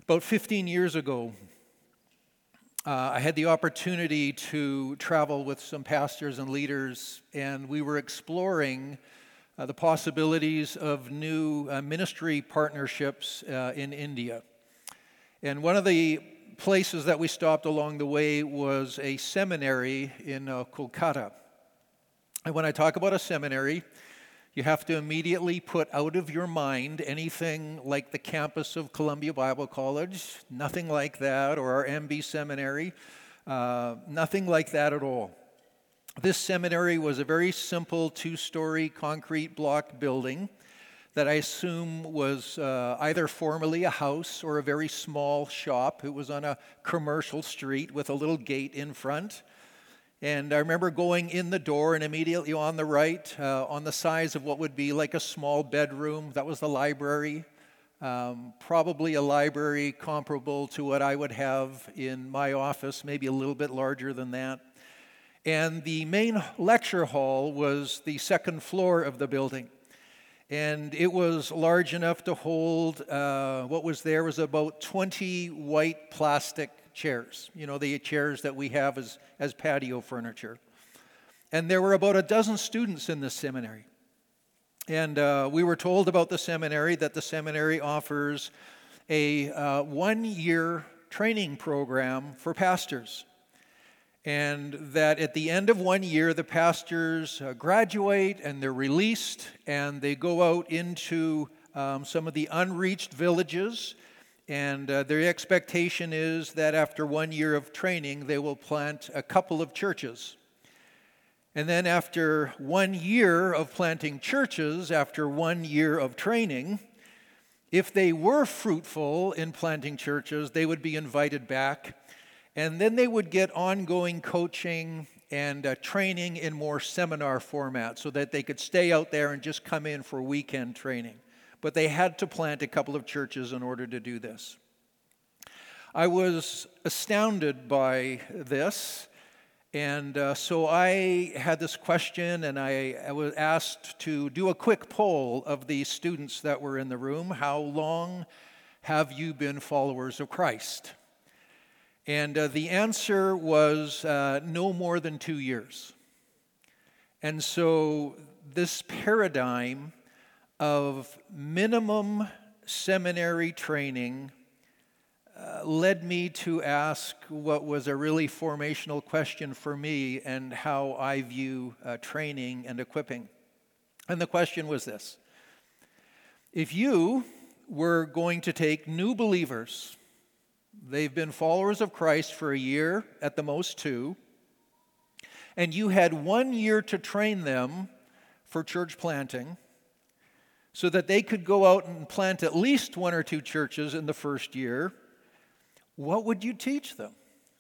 About 15 years ago, I had the opportunity to travel with some pastors and leaders, and we were exploring the possibilities of new ministry partnerships in India. And one of the places that we stopped along the way was a seminary in Kolkata. And when I talk about a seminary, you have to immediately put out of your mind anything like the campus of Columbia Bible College, nothing like that, or our MB Seminary, nothing like that at all. This seminary was a very simple two-story concrete block building that I assume was either formerly a house or a very small shop. It was on a commercial street with a little gate in front. And I remember going in the door, and immediately on the right, on the size of what would be like a small bedroom, that was the library. Probably a library comparable to what I would have in my office, maybe a little bit larger than that. And the main lecture hall was the second floor of the building. And it was large enough to hold, what was there was about 20 white plastic chairs, you know, the chairs that we have as patio furniture. And there were about a dozen students in this seminary. And we were told about the seminary that the seminary offers a one-year training program for pastors. And that at the end of 1 year, the pastors graduate and they're released and they go out into some of the unreached villages. And their expectation is that after 1 year of training, they will plant a couple of churches. And then after 1 year of planting churches, after 1 year of training, if they were fruitful in planting churches, they would be invited back. And then they would get ongoing coaching and training in more seminar format so that they could stay out there and just come in for weekend training. But they had to plant a couple of churches in order to do this. I was astounded by this, and so I had this question, and I was asked to do a quick poll of the students that were in the room. How long have you been followers of Christ? And the answer was no more than 2 years. And so this paradigm of minimum seminary training led me to ask what was a really formational question for me and how I view training and equipping. And the question was this: if you were going to take new believers, they've been followers of Christ for a year, at the most 2, and you had 1 year to train them for church planting, so that they could go out and plant at least 1 or 2 churches in the first year, what would you teach them?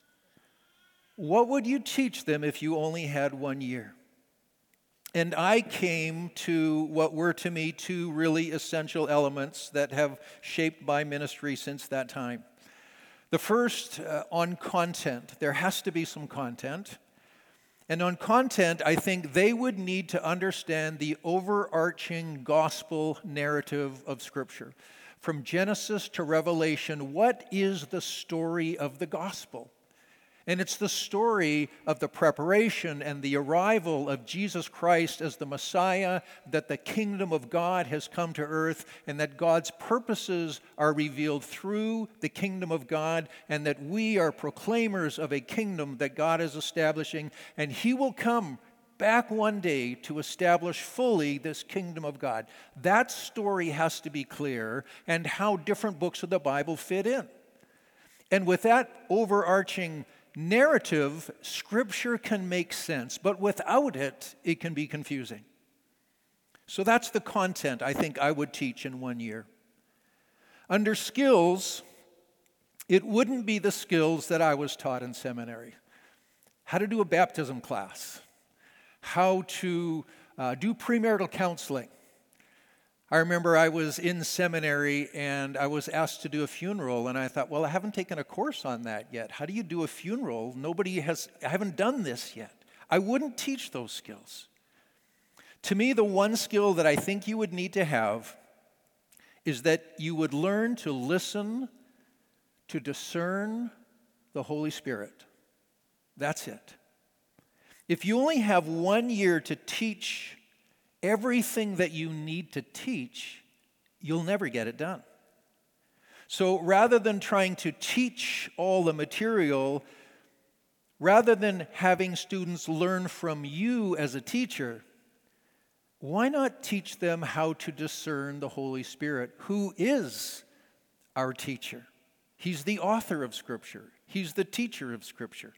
What would you teach them if you only had 1 year? And I came to what were to me 2 really essential elements that have shaped my ministry since that time. The first, on content. There has to be some content. And on content, I think they would need to understand the overarching gospel narrative of Scripture. From Genesis to Revelation, what is the story of the gospel? And it's the story of the preparation and the arrival of Jesus Christ as the Messiah, that the kingdom of God has come to earth, and that God's purposes are revealed through the kingdom of God, and that we are proclaimers of a kingdom that God is establishing, and He will come back one day to establish fully this kingdom of God. That story has to be clear, and how different books of the Bible fit in. And with that overarching narrative, Scripture can make sense, but without it, it can be confusing. So that's the content I think I would teach in 1 year. Under skills, it wouldn't be the skills that I was taught in seminary. How to do a baptism class, how to do premarital counseling. I remember I was in seminary and I was asked to do a funeral, and I thought, well, I haven't taken a course on that yet. How do you do a funeral? I haven't done this yet. I wouldn't teach those skills. To me, the one skill that I think you would need to have is that you would learn to listen to discern the Holy Spirit. That's it. If you only have 1 year to teach everything that you need to teach, you'll never get it done. So rather than trying to teach all the material, rather than having students learn from you as a teacher, why not teach them how to discern the Holy Spirit, who is our teacher? He's the author of Scripture. He's the teacher of Scripture.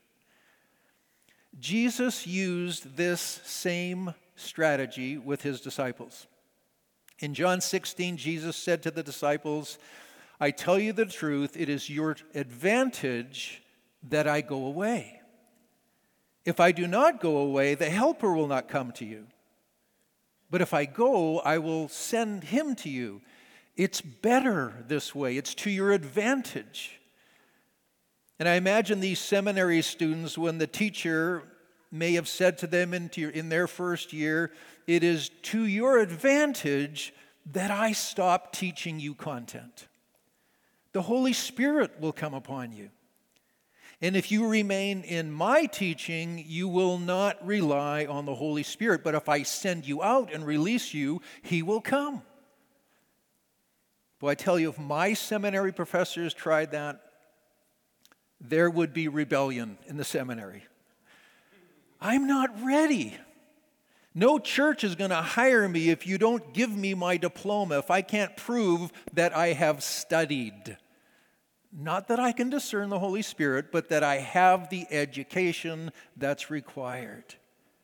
Jesus used this same strategy with his disciples. In John 16, Jesus said to the disciples, "I tell you the truth, it is your advantage that I go away. If I do not go away, the Helper will not come to you. But if I go, I will send him to you. It's better this way. It's to your advantage." And I imagine these seminary students, when the teacher may have said to them in their first year, "It is to your advantage that I stop teaching you content. The Holy Spirit will come upon you. And if you remain in my teaching, you will not rely on the Holy Spirit. But if I send you out and release you, he will come." Well, I tell you, if my seminary professors tried that, there would be rebellion in the seminary. I'm not ready. No church is going to hire me if you don't give me my diploma, if I can't prove that I have studied. Not that I can discern the Holy Spirit, but that I have the education that's required.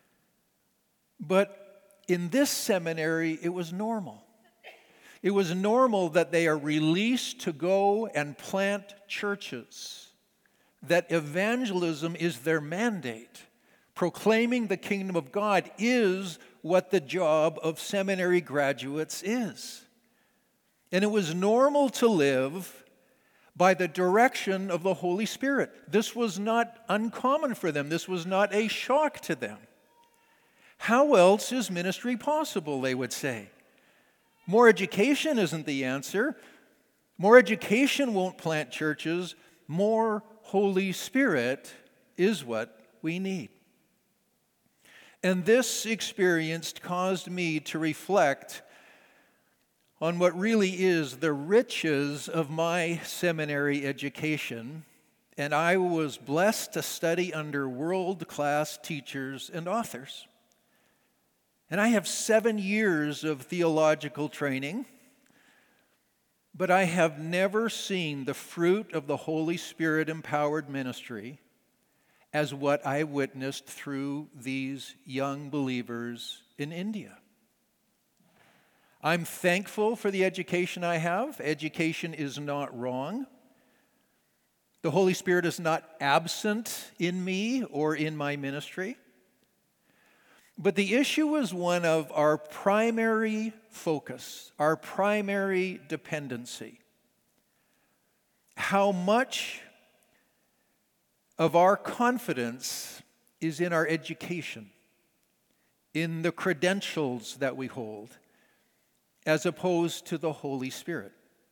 But in this seminary, it was normal. It was normal that they are released to go and plant churches, that evangelism is their mandate. Proclaiming the kingdom of God is what the job of seminary graduates is. And it was normal to live by the direction of the Holy Spirit. This was not uncommon for them. This was not a shock to them. How else is ministry possible, they would say? More education isn't the answer. More education won't plant churches. More Holy Spirit is what we need. And this experience caused me to reflect on what really is the riches of my seminary education, and I was blessed to study under world-class teachers and authors. And I have 7 years of theological training, but I have never seen the fruit of the Holy Spirit-empowered ministry as what I witnessed through these young believers in India. I'm thankful for the education I have. Education is not wrong. The Holy Spirit is not absent in me or in my ministry. But the issue is one of our primary focus, our primary dependency. How much of our confidence is in our education, in the credentials that we hold, as opposed to the Holy Spirit.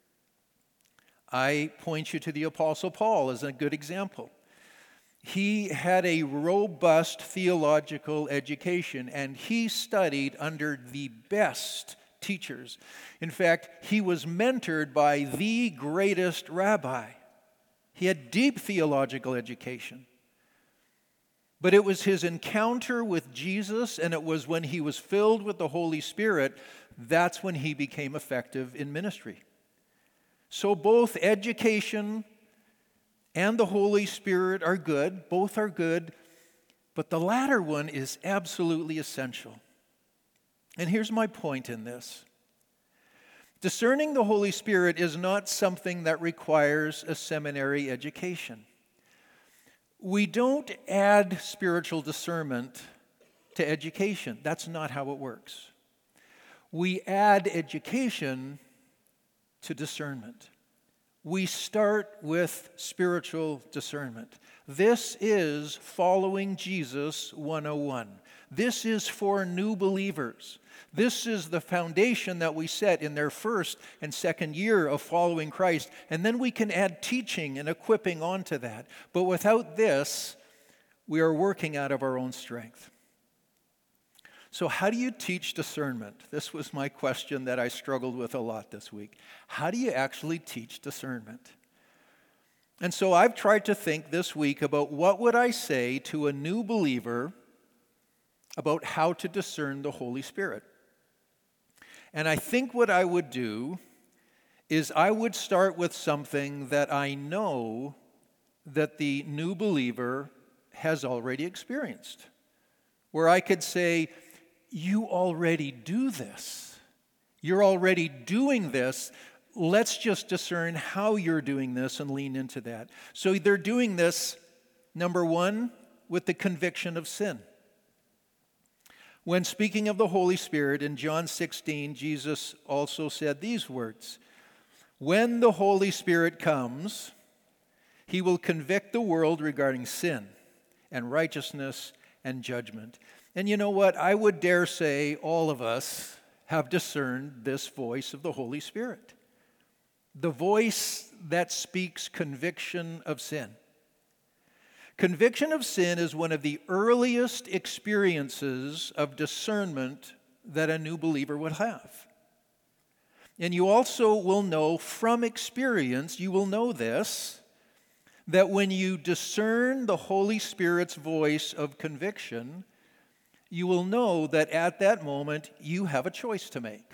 I point you to the Apostle Paul as a good example. He had a robust theological education, and he studied under the best teachers. In fact, he was mentored by the greatest rabbi. He had deep theological education. But it was his encounter with Jesus, and it was when he was filled with the Holy Spirit, that's when he became effective in ministry. So both education and the Holy Spirit are good. Both are good. But the latter one is absolutely essential. And here's my point in this. Discerning the Holy Spirit is not something that requires a seminary education. We don't add spiritual discernment to education. That's not how it works. We add education to discernment. We start with spiritual discernment. This is following Jesus 101. This is for new believers. This is the foundation that we set in their first and second year of following Christ. And then we can add teaching and equipping onto that. But without this, we are working out of our own strength. So how do you teach discernment? This was my question that I struggled with a lot this week. How do you actually teach discernment? And so I've tried to think this week about what would I say to a new believer about how to discern the Holy Spirit. And I think what I would do is I would start with something that I know that the new believer has already experienced, where I could say, you already do this. You're already doing this. Let's just discern how you're doing this and lean into that. So they're doing this, number one, with the conviction of sin. When speaking of the Holy Spirit in John 16, Jesus also said these words, "When the Holy Spirit comes, he will convict the world regarding sin and righteousness and judgment." And you know what? I would dare say all of us have discerned this voice of the Holy Spirit. The voice that speaks conviction of sin. Conviction of sin is one of the earliest experiences of discernment that a new believer would have. And you also will know from experience, you will know this, that when you discern the Holy Spirit's voice of conviction, you will know that at that moment you have a choice to make.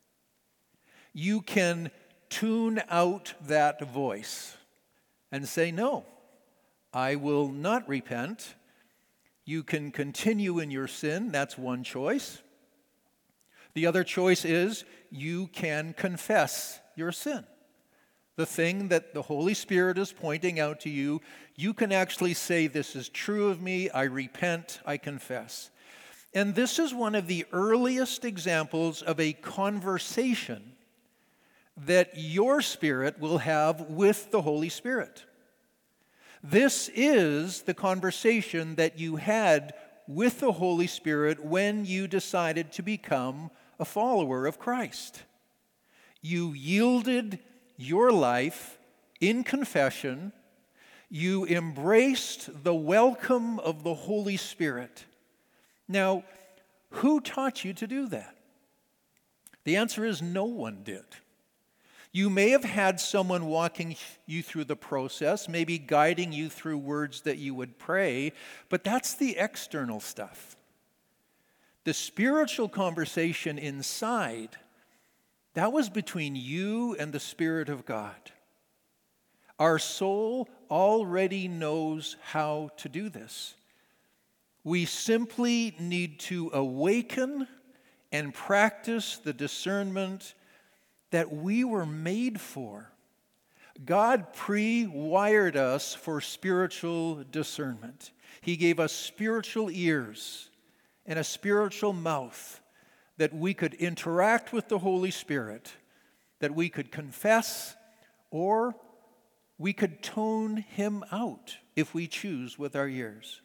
You can tune out that voice and say, no, I will not repent. You can continue in your sin. That's one choice. The other choice is you can confess your sin. The thing that the Holy Spirit is pointing out to you, you can actually say, this is true of me, I repent, I confess. And this is one of the earliest examples of a conversation that your spirit will have with the Holy Spirit. This is the conversation that you had with the Holy Spirit when you decided to become a follower of Christ. You yielded your life in confession. You embraced the welcome of the Holy Spirit. Now, who taught you to do that? The answer is no one did. You may have had someone walking you through the process, maybe guiding you through words that you would pray, but that's the external stuff. The spiritual conversation inside, that was between you and the Spirit of God. Our soul already knows how to do this. We simply need to awaken and practice the discernment that we were made for. God pre-wired us for spiritual discernment. He gave us spiritual ears and a spiritual mouth that we could interact with the Holy Spirit, that we could confess, or we could tone him out if we choose with our ears.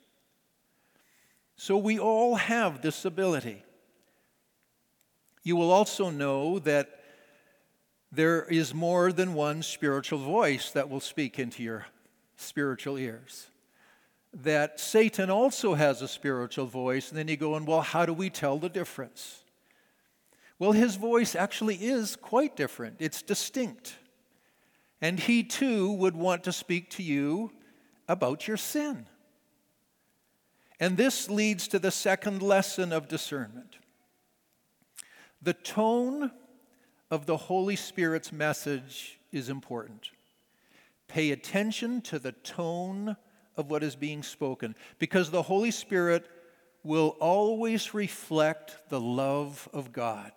So we all have this ability. You will also know that there is more than one spiritual voice that will speak into your spiritual ears. That Satan also has a spiritual voice, and then you go, well, how do we tell the difference? Well, his voice actually is quite different. It's distinct. And he too would want to speak to you about your sin. And this leads to the second lesson of discernment. The tone of the Holy Spirit's message is important. Pay attention to the tone of what is being spoken, because the Holy Spirit will always reflect the love of God.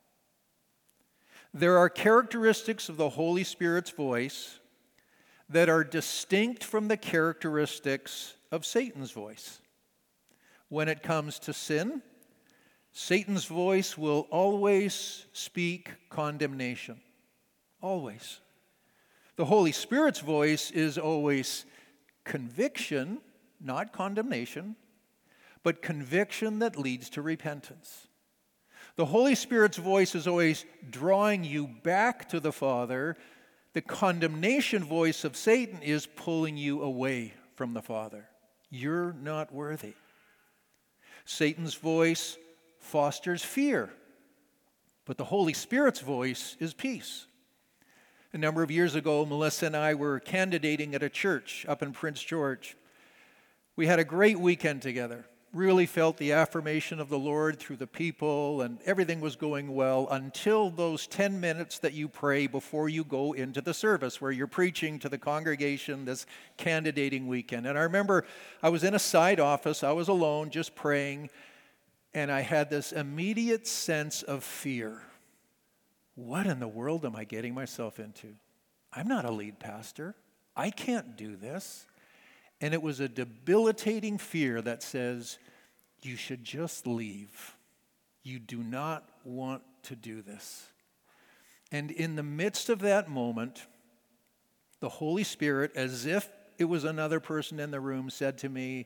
There are characteristics of the Holy Spirit's voice that are distinct from the characteristics of Satan's voice. When it comes to sin, Satan's voice will always speak condemnation. Always. The Holy Spirit's voice is always conviction, not condemnation. but conviction that leads to repentance. The Holy Spirit's voice is always drawing you back to the Father. The condemnation voice of Satan is pulling you away from the Father. You're not worthy. Satan's voice fosters fear, but the Holy Spirit's voice is peace. A number of years ago, Melissa and I were candidating at a church up in Prince George. We had a great weekend together. Really felt the affirmation of the Lord through the people, and everything was going well until those 10 minutes that you pray before you go into the service where you're preaching to the congregation this candidating weekend. And I remember I was in a side office, I was alone just praying, and I had this immediate sense of fear. What in the world am I getting myself into? I'm not a lead pastor. I can't do this. And it was a debilitating fear that says, you should just leave. You do not want to do this. And in the midst of that moment, the Holy Spirit, as if it was another person in the room, said to me,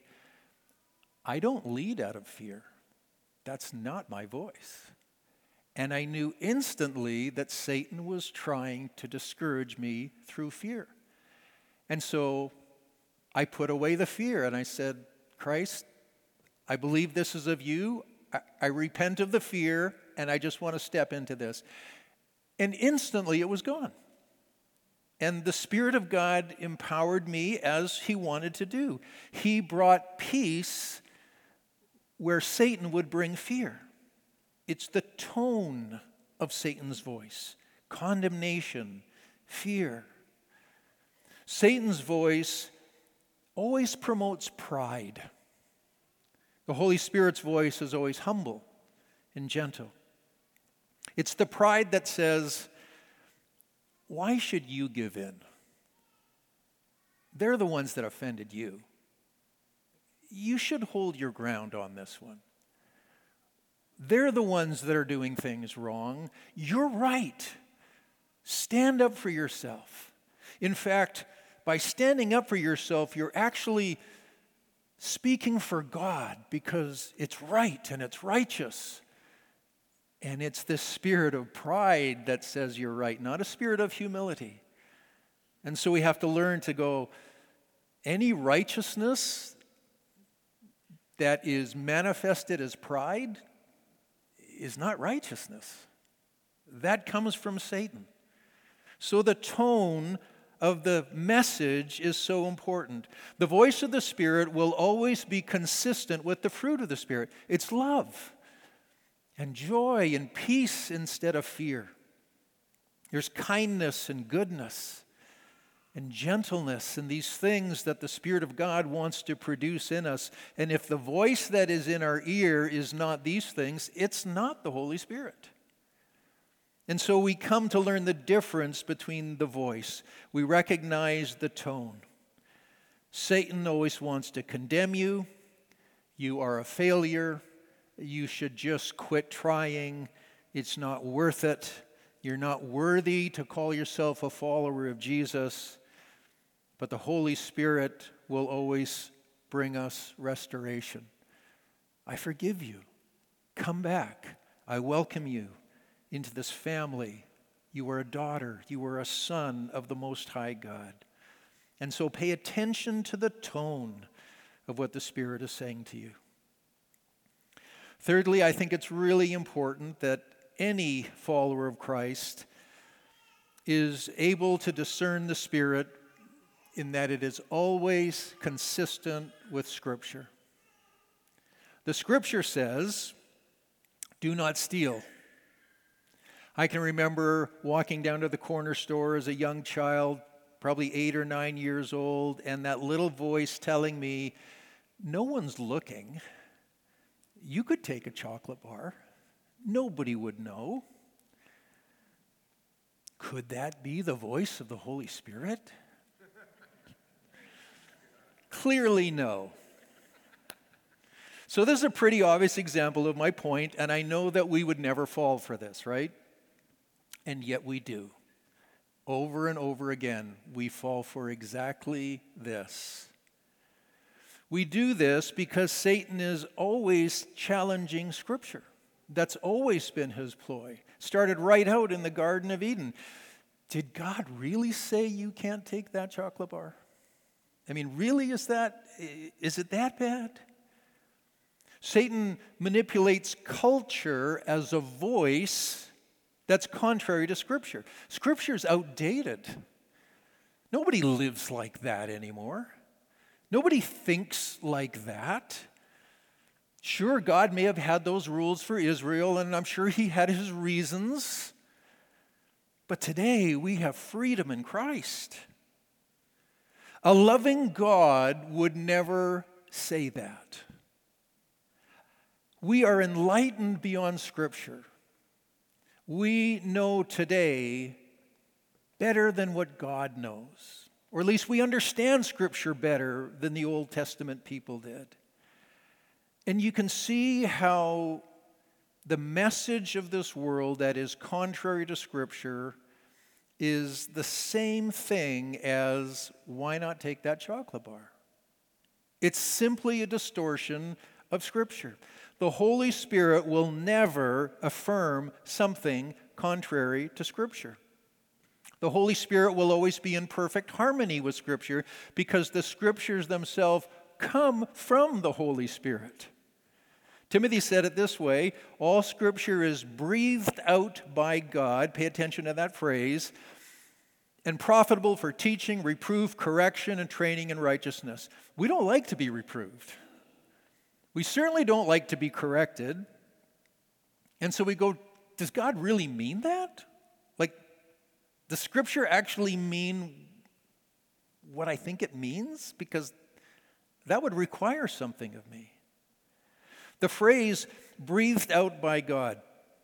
I don't lead out of fear. That's not my voice. And I knew instantly that Satan was trying to discourage me through fear. And so I put away the fear and I said, Christ, I believe this is of you. I repent of the fear and I just want to step into this. And instantly it was gone. And the Spirit of God empowered me as He wanted to do. He brought peace where Satan would bring fear. It's the tone of Satan's voice: condemnation, fear. Satan's voice always promotes pride. The Holy Spirit's voice is always humble and gentle. It's the pride that says, why should you give in? They're the ones that offended you. You should hold your ground on this one. They're the ones that are doing things wrong. You're right. Stand up for yourself. In fact, by standing up for yourself, you're actually speaking for God because it's right and it's righteous. And it's this spirit of pride that says you're right, not a spirit of humility. And so we have to learn to go, any righteousness that is manifested as pride is not righteousness. That comes from Satan. So the tone of the message is so important. The voice of the Spirit will always be consistent with the fruit of the Spirit. It's love and joy and peace instead of fear. There's kindness and goodness and gentleness and these things that the Spirit of God wants to produce in us. And if the voice that is in our ear is not these things, it's not the Holy Spirit. And so we come to learn the difference between the voice. We recognize the tone. Satan always wants to condemn you. You are a failure. You should just quit trying. It's not worth it. You're not worthy to call yourself a follower of Jesus. But the Holy Spirit will always bring us restoration. I forgive you. Come back. I welcome you into this family. You are a daughter. You are a son of the Most High God. And so pay attention to the tone of what the Spirit is saying to you. Thirdly, I think it's really important that any follower of Christ is able to discern the Spirit in that it is always consistent with Scripture. The Scripture says, do not steal. I can remember walking down to the corner store as a young child, probably 8 or 9 years old, and that little voice telling me, no one's looking. You could take a chocolate bar. Nobody would know. Could that be the voice of the Holy Spirit? Clearly no. So this is a pretty obvious example of my point, and I know that we would never fall for this, right? And yet we do. Over and over again, we fall for exactly this. We do this because Satan is always challenging Scripture. That's always been his ploy. Started right out in the Garden of Eden. Did God really say you can't take that chocolate bar? I mean, really, is it that bad? Satan manipulates culture as a voice that's contrary to Scripture. Scripture's outdated. Nobody lives like that anymore. Nobody thinks like that. Sure, God may have had those rules for Israel, and I'm sure he had his reasons. But today, we have freedom in Christ. A loving God would never say that. We are enlightened beyond Scripture. We know today better than what God knows. Or at least we understand Scripture better than the Old Testament people did. And you can see how the message of this world that is contrary to Scripture is the same thing as, why not take that chocolate bar? It's simply a distortion of Scripture. The Holy Spirit will never affirm something contrary to Scripture. The Holy Spirit will always be in perfect harmony with Scripture because the Scriptures themselves come from the Holy Spirit. Timothy said it this way, all Scripture is breathed out by God, pay attention to that phrase, and profitable for teaching, reproof, correction, and training in righteousness. We don't like to be reproved. We certainly don't like to be corrected. And so we go, does God really mean that? Like, does Scripture actually mean what I think it means? Because that would require something of me. The phrase, breathed out by God.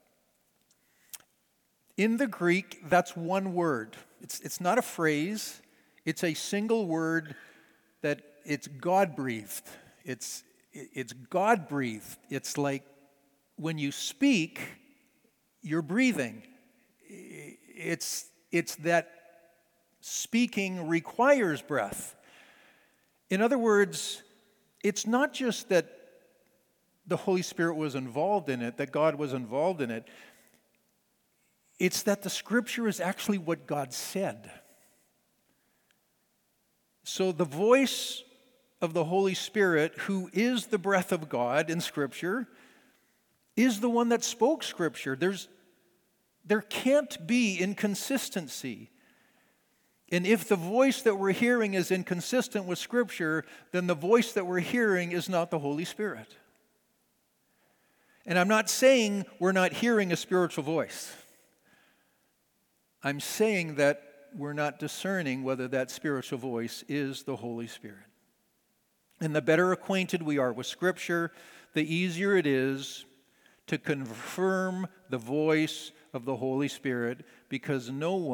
In the Greek, that's one word. It's not a phrase. It's a single word that it's God-breathed. It's God-breathed. It's like when you speak, you're breathing. It's that speaking requires breath. In other words, it's not just that the Holy Spirit was involved in it, that God was involved in it. It's that the Scripture is actually what God said. So the voice of the Holy Spirit, who is the breath of God in Scripture, is the one that spoke Scripture. There can't be inconsistency. And if the voice that we're hearing is inconsistent with Scripture, then the voice that we're hearing is not the Holy Spirit. And I'm not saying we're not hearing a spiritual voice. I'm saying that we're not discerning whether that spiritual voice is the Holy Spirit. And the better acquainted we are with Scripture, the easier it is to confirm the voice of the Holy Spirit because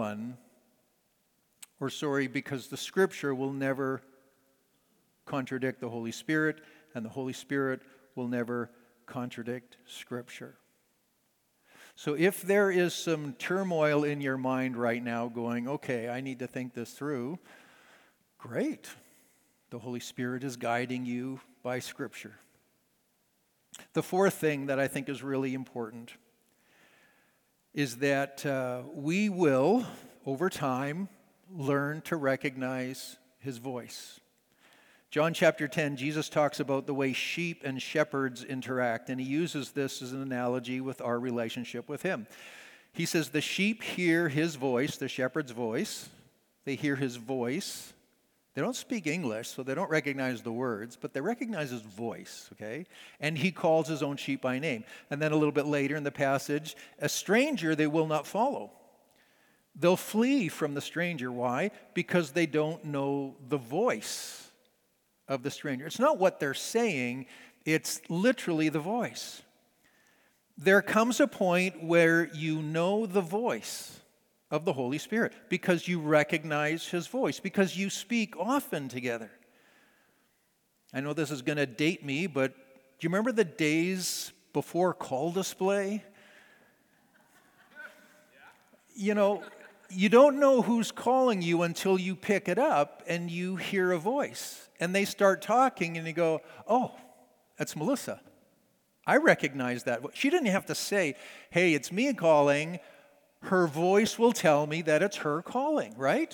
because the Scripture will never contradict the Holy Spirit, and the Holy Spirit will never contradict Scripture. So if there is some turmoil in your mind right now going, okay, I need to think this through, great. The Holy Spirit is guiding you by Scripture. The fourth thing that I think is really important is that we will, over time, learn to recognize His voice. John chapter 10, Jesus talks about the way sheep and shepherds interact, and he uses this as an analogy with our relationship with him. He says the sheep hear his voice, the shepherd's voice. They hear his voice. They don't speak English, so they don't recognize the words, but they recognize his voice, okay? And he calls his own sheep by name. And then a little bit later in the passage, a stranger they will not follow. They'll flee from the stranger. Why? Because they don't know the voice of the stranger. It's not what they're saying, it's literally the voice. There comes a point where you know the voice of the Holy Spirit because you recognize His voice, because you speak often together. I know this is going to date me, but do you remember the days before call display? You know, you don't know who's calling you until you pick it up and you hear a voice. And they start talking and you go, oh, that's Melissa. I recognize that. She didn't have to say, hey, it's me calling. Her voice will tell me that it's her calling, right?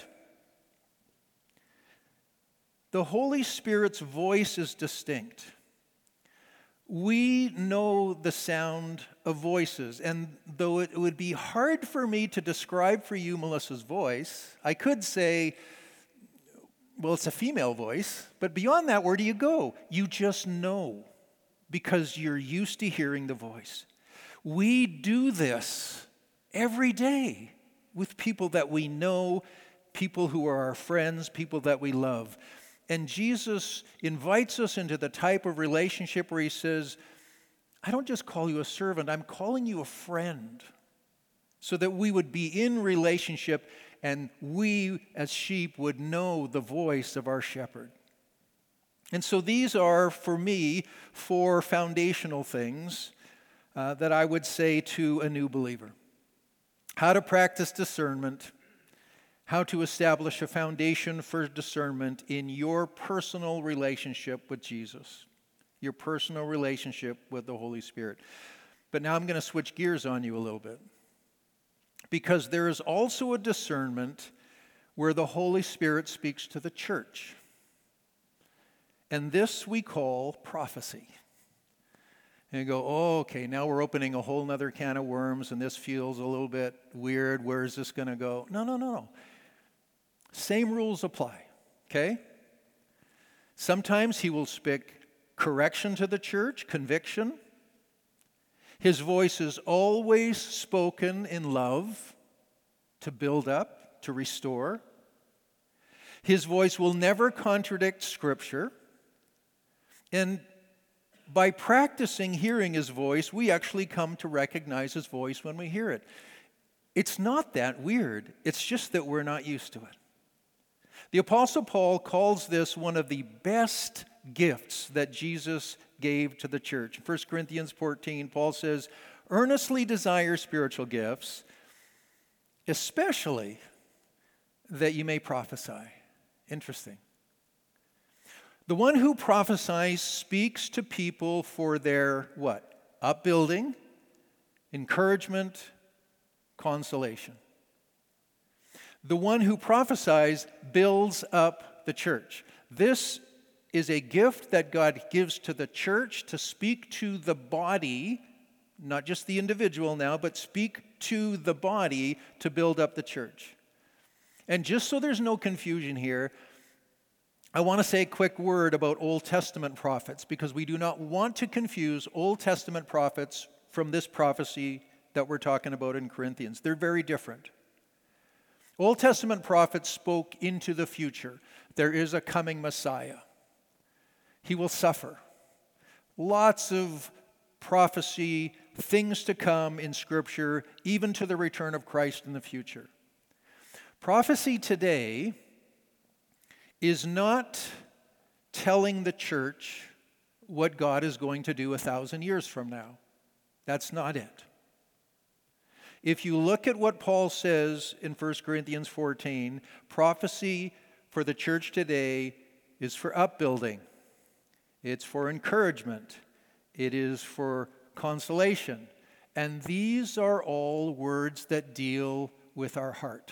The Holy Spirit's voice is distinct. We know the sound of voices, and though it would be hard for me to describe for you Melissa's voice, I could say, well, it's a female voice, but beyond that, where do you go? You just know, because you're used to hearing the voice. We do this every day with people that we know, people who are our friends, people that we love. And Jesus invites us into the type of relationship where he says, I don't just call you a servant, I'm calling you a friend, so that we would be in relationship and we as sheep would know the voice of our shepherd. And so these are, for me, 4 foundational things that I would say to a new believer. How to practice discernment, how to establish a foundation for discernment in your personal relationship with Jesus, your personal relationship with the Holy Spirit. But now I'm going to switch gears on you a little bit, because there is also a discernment where the Holy Spirit speaks to the church. And this we call prophecy. And you go, oh, okay, now we're opening a whole other can of worms, and this feels a little bit weird. Where is this going to go? No. Same rules apply, okay? Sometimes he will speak correction to the church, conviction. His voice is always spoken in love, to build up, to restore. His voice will never contradict Scripture. And by practicing hearing his voice, we actually come to recognize his voice when we hear it. It's not that weird. It's just that we're not used to it. The Apostle Paul calls this one of the best gifts that Jesus gave to the church. In 1 Corinthians 14, Paul says, earnestly desire spiritual gifts, especially that you may prophesy. Interesting. The one who prophesies speaks to people for their what? Upbuilding, encouragement, consolation. The one who prophesies builds up the church. This is a gift that God gives to the church to speak to the body, not just the individual now, but speak to the body to build up the church. And just so there's no confusion here, I want to say a quick word about Old Testament prophets, because we do not want to confuse Old Testament prophets from this prophecy that we're talking about in Corinthians. They're very different. Old Testament prophets spoke into the future. There is a coming Messiah. He will suffer. Lots of prophecy, things to come in Scripture, even to the return of Christ in the future. Prophecy today is not telling the church what God is going to do 1,000 years from now. That's not it. If you look at what Paul says in 1 Corinthians 14, prophecy for the church today is for upbuilding. It's for encouragement. It is for consolation. And these are all words that deal with our heart.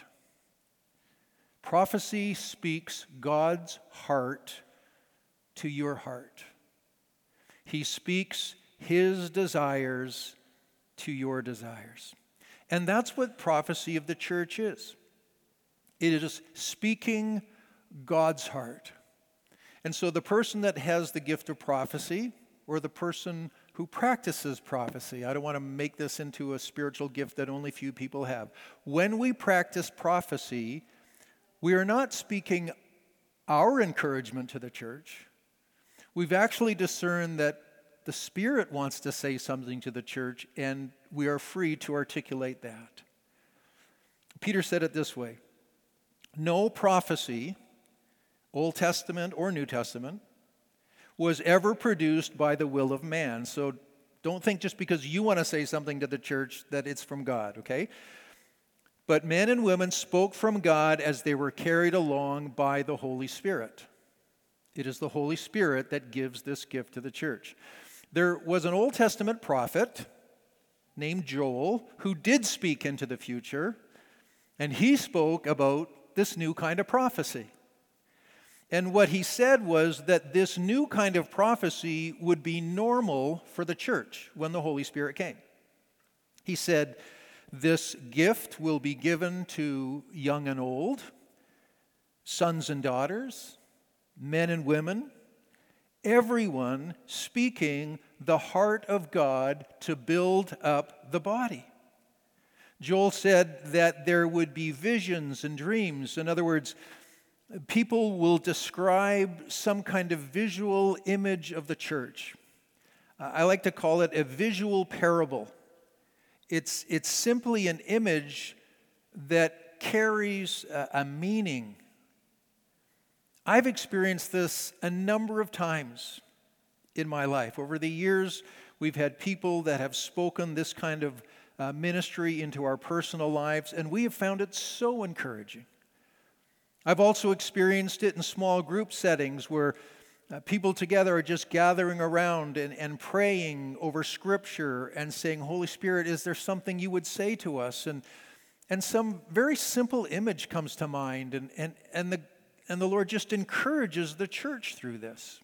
Prophecy speaks God's heart to your heart. He speaks his desires to your desires. And that's what prophecy of the church is. It is speaking God's heart. And so the person that has the gift of prophecy, or the person who practices prophecy, I don't want to make this into a spiritual gift that only few people have. When we practice prophecy, we are not speaking our encouragement to the church. We've actually discerned that the Spirit wants to say something to the church, and we are free to articulate that. Peter said it this way: no prophecy, Old Testament or New Testament, was ever produced by the will of man. So don't think just because you want to say something to the church that it's from God, okay? but men and women spoke from God as they were carried along by the Holy Spirit. It is the Holy Spirit that gives this gift to the church. There was an Old Testament prophet named Joel who did speak into the future, and he spoke about this new kind of prophecy. And what he said was that this new kind of prophecy would be normal for the church when the Holy Spirit came. He said, "This gift will be given to young and old, sons and daughters, men and women, everyone speaking the heart of God to build up the body." Joel said that there would be visions and dreams. In other words, people will describe some kind of visual image of the church. I like to call it a visual parable. It's simply an image that carries a meaning. I've experienced this a number of times in my life. Over the years, we've had people that have spoken this kind of ministry into our personal lives, and we have found it so encouraging. I've also experienced it in small group settings where people together are just gathering around and praying over Scripture and saying, "Holy Spirit, is there something you would say to us?" And some very simple image comes to mind, and the Lord just encourages the church through this.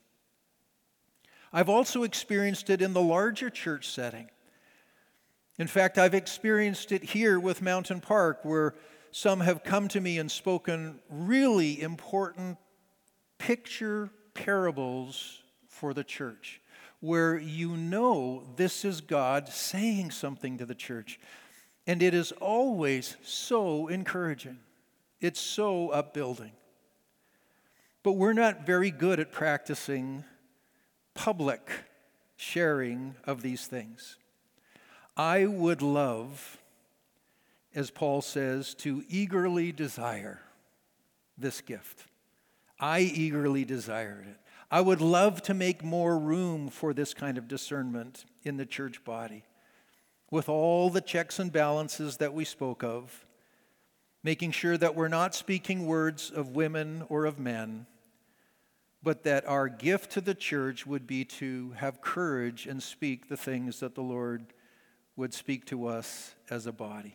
I've also experienced it in the larger church setting. In fact, I've experienced it here with Mountain Park, where some have come to me and spoken really important picture parables for the church, where you know this is God saying something to the church. And it is always so encouraging. It's so upbuilding. But we're not very good at practicing public sharing of these things. I would love, as Paul says, to eagerly desire this gift. I eagerly desired it. I would love to make more room for this kind of discernment in the church body, with all the checks and balances that we spoke of, making sure that we're not speaking words of women or of men, but that our gift to the church would be to have courage and speak the things that the Lord would speak to us as a body.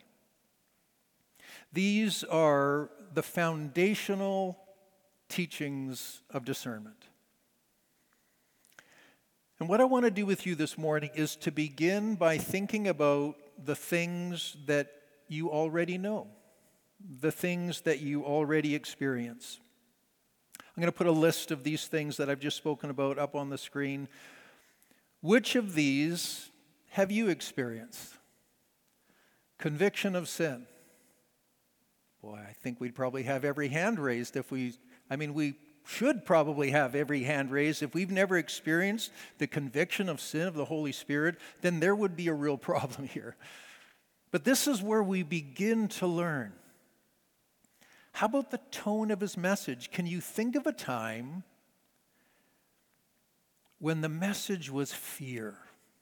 These are the foundational teachings of discernment. And what I want to do with you this morning is to begin by thinking about the things that you already know, the things that you already experience. I'm going to put a list of these things that I've just spoken about up on the screen. Which of these have you experienced? Conviction of sin. Boy, I think we'd probably have every hand raised if we should probably have every hand raised. If we've never experienced the conviction of sin of the Holy Spirit, then there would be a real problem here. But this is where we begin to learn. How about the tone of his message? Can you think of a time when the message was fear?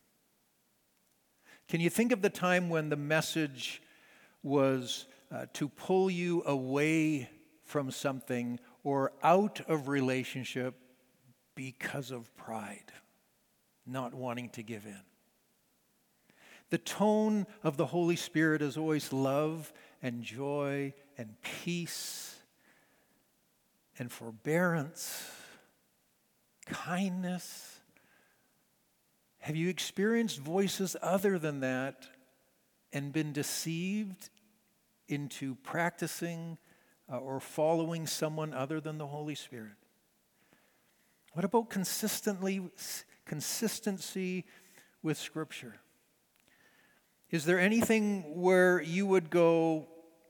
Can you think of the time when the message was to pull you away from something or out of relationship because of pride, not wanting to give in? The tone of the Holy Spirit is always love and joy and peace and forbearance, kindness. Have you experienced voices other than that and been deceived into practicing or following someone other than the Holy Spirit? What about consistency with Scripture? Is there anything where you would go,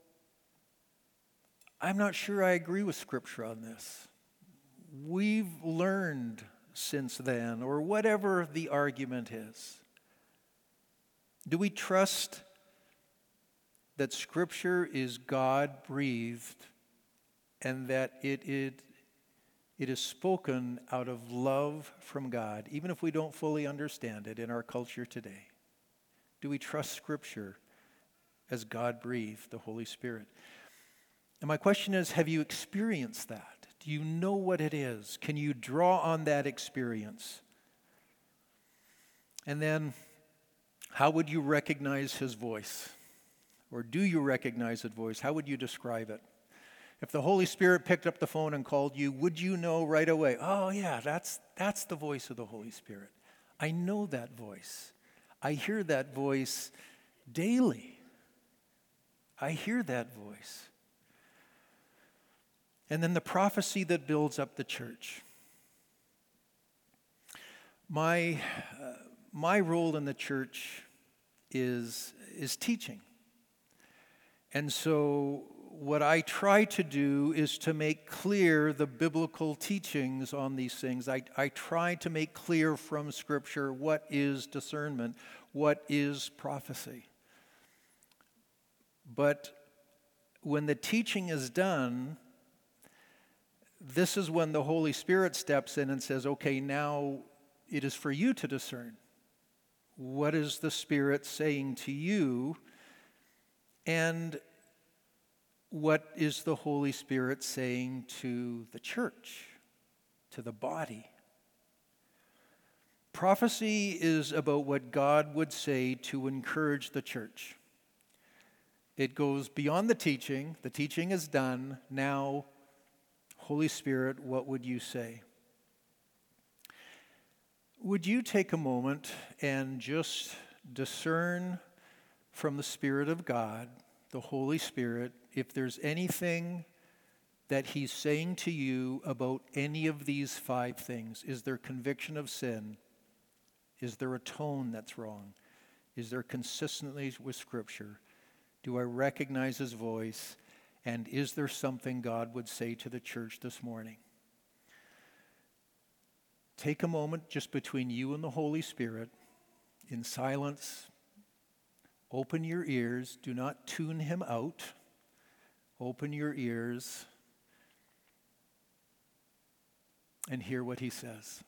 I'm not sure I agree with Scripture on this? We've learned since then, or whatever the argument is. Do we trust that Scripture is God-breathed and that it is spoken out of love from God, even if we don't fully understand it in our culture today? Do we trust Scripture as God-breathed, the Holy Spirit. And my question is, have you experienced that? Do you know what it is? Can you draw on that experience? And then, how would you recognize his voice? Or do you recognize his voice? How would you describe it? If the Holy Spirit picked up the phone and called you, would you know right away, oh yeah, that's the voice of the Holy Spirit. I know that voice. I hear that voice daily. I hear that voice. And then the prophecy that builds up the church. My role in the church is teaching. And so what I try to do is to make clear the biblical teachings on these things. I try to make clear from Scripture what is discernment, what is prophecy. But when the teaching is done, this is when the Holy Spirit steps in and says, okay, now it is for you to discern. What is the Spirit saying to you? And what is the Holy Spirit saying to the church, to the body? Prophecy is about what God would say to encourage the church. It goes beyond the teaching. The teaching is done. Now, Holy Spirit, what would you say? Would you take a moment and just discern from the Spirit of God, the Holy Spirit, if there's anything that he's saying to you about any of these 5 things? Is there conviction of sin? Is there a tone that's wrong? Is there consistency with Scripture? Do I recognize his voice? And is there something God would say to the church this morning? Take a moment just between you and the Holy Spirit in silence. Open your ears. Do not tune him out. Open your ears and hear what he says.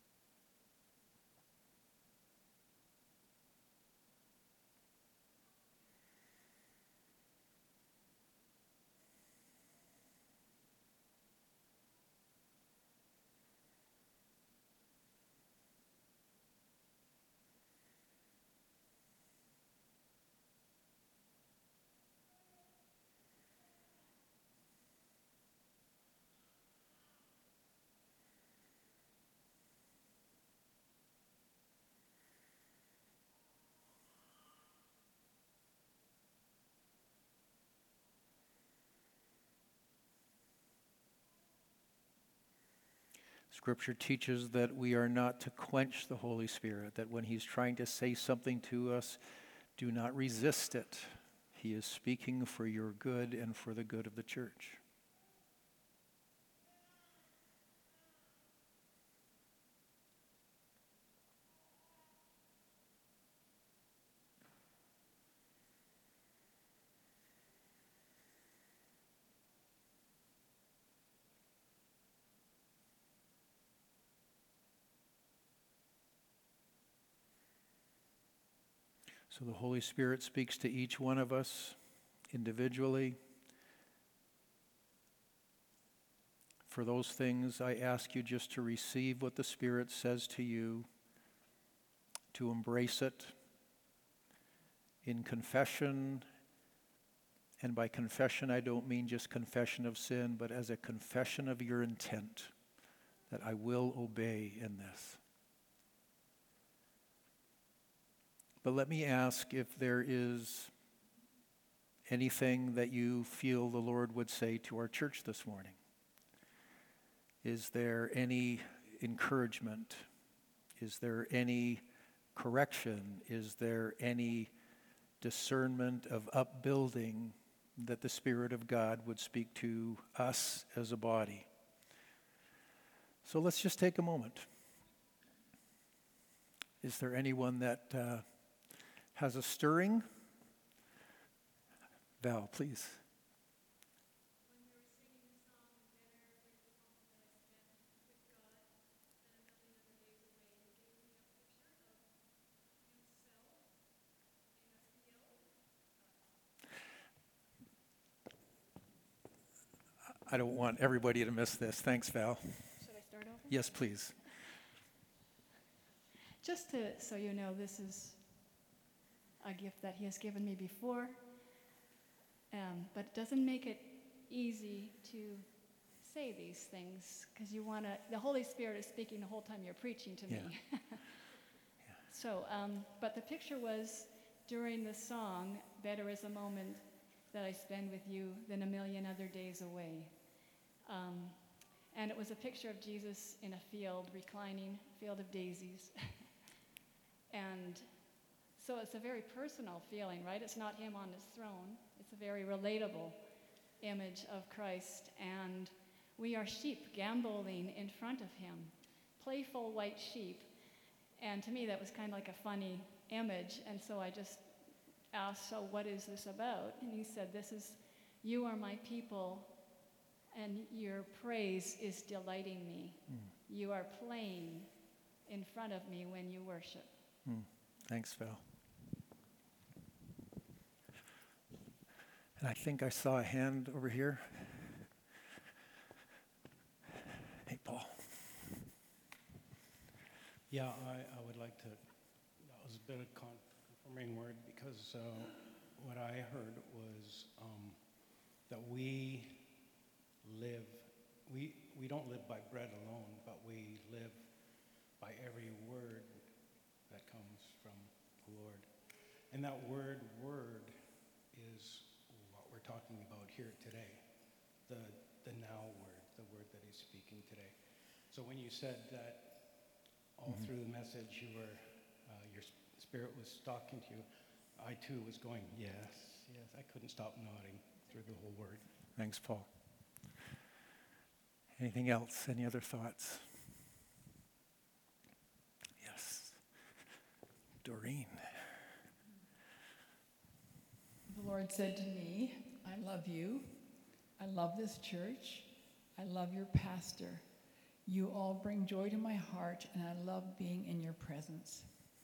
Scripture teaches that we are not to quench the Holy Spirit, that when he's trying to say something to us, do not resist it. He is speaking for your good and for the good of the church. So the Holy Spirit speaks to each one of us individually. For those things, I ask you just to receive what the Spirit says to you, to embrace it in confession. And by confession, I don't mean just confession of sin, but as a confession of your intent, that I will obey in this. But let me ask if there is anything that you feel the Lord would say to our church this morning. Is there any encouragement? Is there any correction? Is there any discernment of upbuilding that the Spirit of God would speak to us as a body? So let's just take a moment. Is there anyone that has a stirring? Val, please. I don't want everybody to miss this. Thanks, Val. Should I start over? Yes, please. Just so you know, this is a gift that he has given me before, but it doesn't make it easy to say these things, because the Holy Spirit is speaking the whole time you're preaching to me. Yeah. So, but the picture was during the song, "Better is a moment that I spend with you than a million other days away." And it was a picture of Jesus in a field, reclining, field of daisies. And so it's a very personal feeling, right? It's not him on his throne. It's a very relatable image of Christ. And we are sheep gamboling in front of him, playful white sheep. And to me, that was kind of like a funny image. And so I just asked, so what is this about? And he said, this is, you are my people, and your praise is delighting me. You are playing in front of me when you worship. Thanks, Val. And I think I saw a hand over here. Hey, Paul. Yeah, I would like to, that was a bit of confirming word, because what I heard was that we don't live by bread alone, but we live by every word that comes from the Lord. And that word is what we're talking about here today, the now word, the word that he's speaking today. So when you said that all through the message your spirit was talking to you, I too was going, yes, yes. I couldn't stop nodding through the whole word. Thanks, Paul. Anything else? Any other thoughts? Yes. Doreen. The Lord said to me, I love you. I love this church. I love your pastor. You all bring joy to my heart, and I love being in your presence.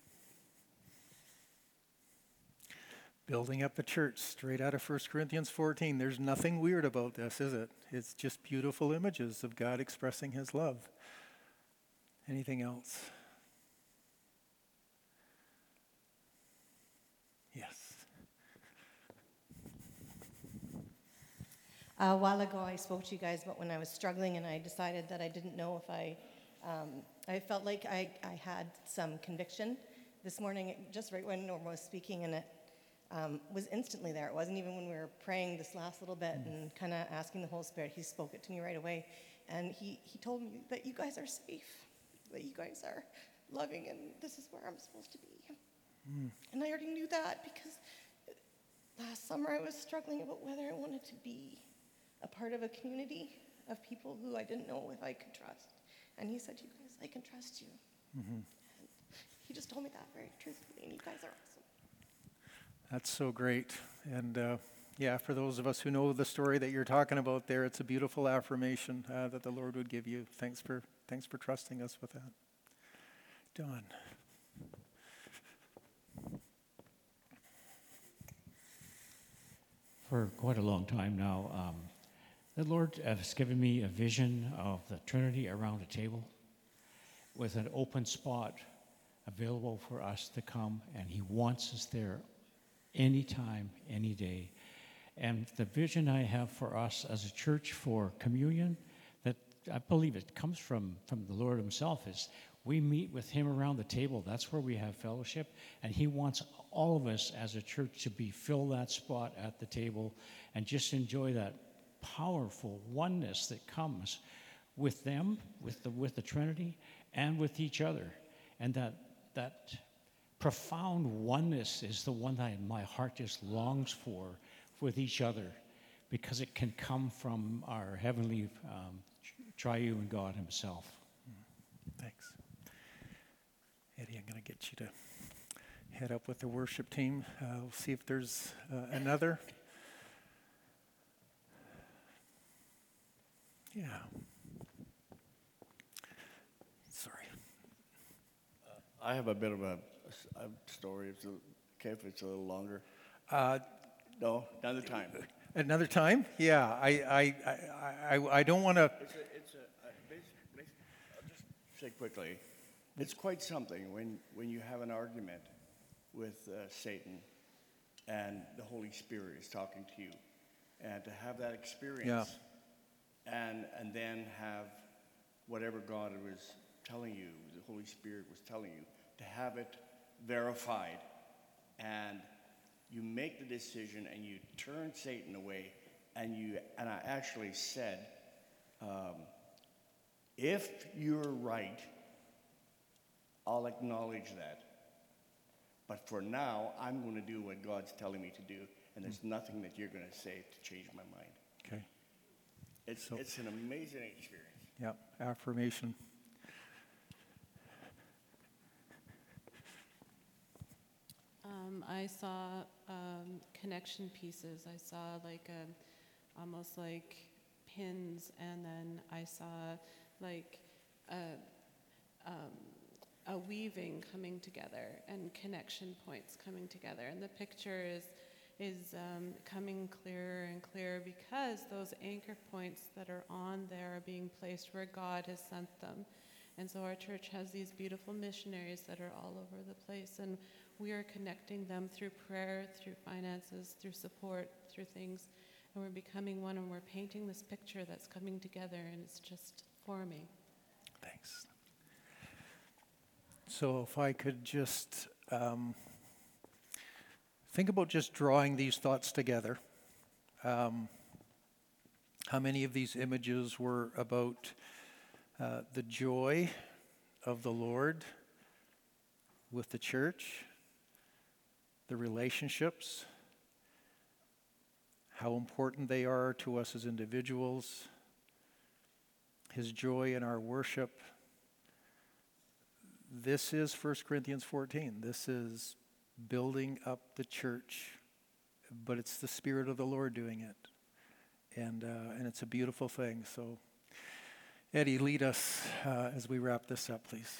Building up the church, straight out of 1 Corinthians 14. There's nothing weird about this, is it? It's just beautiful images of God expressing his love. Anything else? Yes. A while ago, I spoke to you guys about when I was struggling, and I decided that I didn't know if I felt like I had some conviction. This morning, just right when Norma was speaking, and it was instantly there. It wasn't even when we were praying this last little bit and kind of asking the Holy Spirit. He spoke it to me right away. And he told me that you guys are safe, that you guys are loving, and this is where I'm supposed to be. And I already knew that because last summer I was struggling about whether I wanted to be a part of a community of people who I didn't know if I could trust. And he said, you guys, I can trust you. And he just told me that very truthfully, and you guys are awesome. That's so great. And yeah, for those of us who know the story that you're talking about there, it's a beautiful affirmation that the Lord would give you. Thanks for trusting us with that. Don. For quite a long time now, the Lord has given me a vision of the Trinity around a table with an open spot available for us to come, and he wants us there anytime, any day. And the vision I have for us as a church for communion, that I believe it comes from the Lord himself, is we meet with him around the table. That's where we have fellowship, and he wants all of us as a church to fill that spot at the table and just enjoy that powerful oneness that comes with them, with the Trinity, and with each other. And that profound oneness is the one that my heart just longs for with each other, because it can come from our heavenly triune God himself. Thanks. Eddie, I'm going to get you to head up with the worship team. We'll see if there's another. Yeah. Sorry. I have a bit of a story. Okay, if it's a little longer. Uh, No, none of the time. Another time? Yeah, I don't want to. I'll just say quickly, it's quite something when you have an argument with Satan and the Holy Spirit is talking to you, and to have that experience, and then have whatever God was telling you, the Holy Spirit was telling you, to have it verified, and you make the decision and you turn Satan away, and I actually said, if you're right, I'll acknowledge that. But for now, I'm going to do what God's telling me to do, and there's nothing that you're going to say to change my mind. Okay. It's an amazing experience. Yeah, affirmation. I saw connection pieces. I saw like almost like pins, and then I saw like a weaving coming together and connection points coming together. And the picture is coming clearer and clearer because those anchor points that are on there are being placed where God has sent them. And so our church has these beautiful missionaries that are all over the place, and we are connecting them through prayer, through finances, through support, through things, and we're becoming one, and we're painting this picture that's coming together, and it's just forming. Thanks. So if I could just think about just drawing these thoughts together. How many of these images were about the joy of the Lord with the church, the relationships, how important they are to us as individuals, His joy in our worship. This is 1 Corinthians 14. This is building up the church, but it's the Spirit of the Lord doing it. And it's a beautiful thing. So, Eddie, lead us as we wrap this up, please.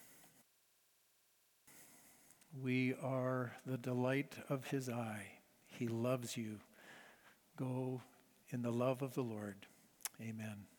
We are the delight of His eye. He loves you. Go in the love of the Lord. Amen.